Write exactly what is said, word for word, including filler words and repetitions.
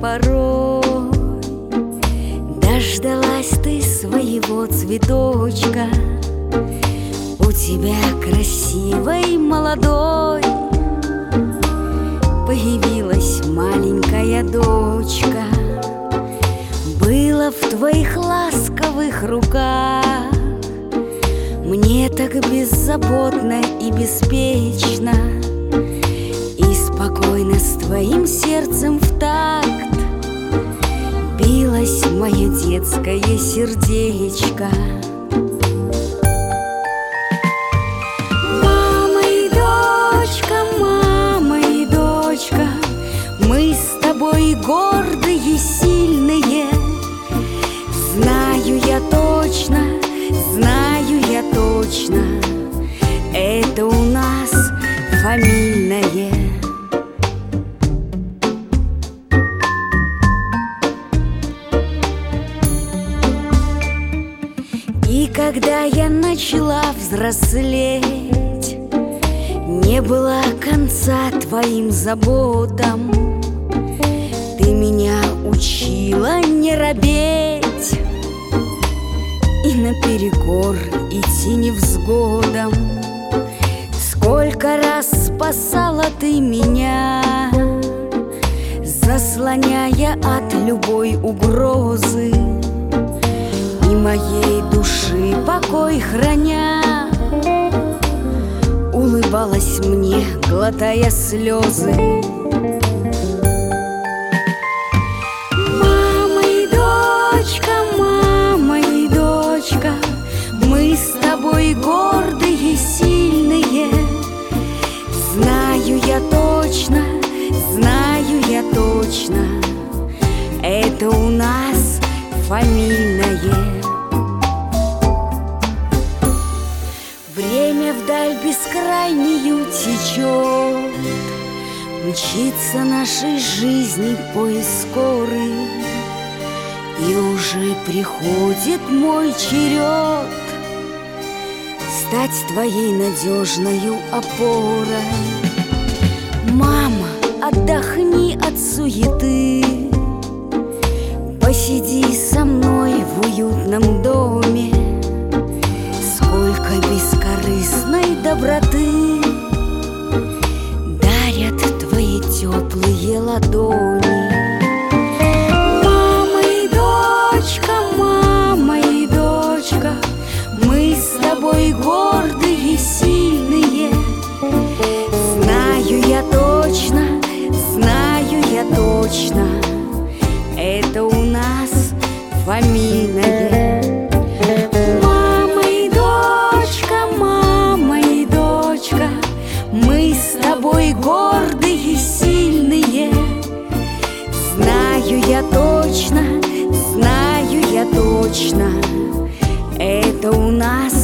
порой. Дождалась ты своего цветочка, у тебя красивой молодой появилась маленькая дочка. Было в твоих ласковых руках мне так беззаботно и беспечно, и спокойно с твоим сердцем в такт билось мое детское сердечко. Мама и дочка, мама и дочка, мы с тобой гордые, сильные. Знаю я точно, знаю я точно, это у нас фамильное. И когда я начала взрослеть, не было конца твоим заботам. Ты меня учила не робеть и наперекор идти невзгодам. Сколько раз спасала ты меня, заслоняя от любой угрозы, и моей души покой храня, улыбалась мне, глотая слезы. Мама и дочка, мама и дочка, мы с тобой гордые, сильные. Знаю я точно, знаю я точно, это у нас фамильное. Время вдаль бескрайнюю течет, мчится нашей жизни поезд скорый, и уже приходит мой черед стать твоей надежною опорой. Мама, отдохни от суеты, посиди со мной в уютном доме. Сколько бескорыстной доброты дарят твои теплые ладони. Мама и дочка, мама и дочка, мы с тобой гордые, сильные. Знаю я точно, знаю я точно, это у нас фамильное. Мама и дочка, мама и дочка, мы с тобой гордые, сильные. Знаю я точно, знаю я точно, это у нас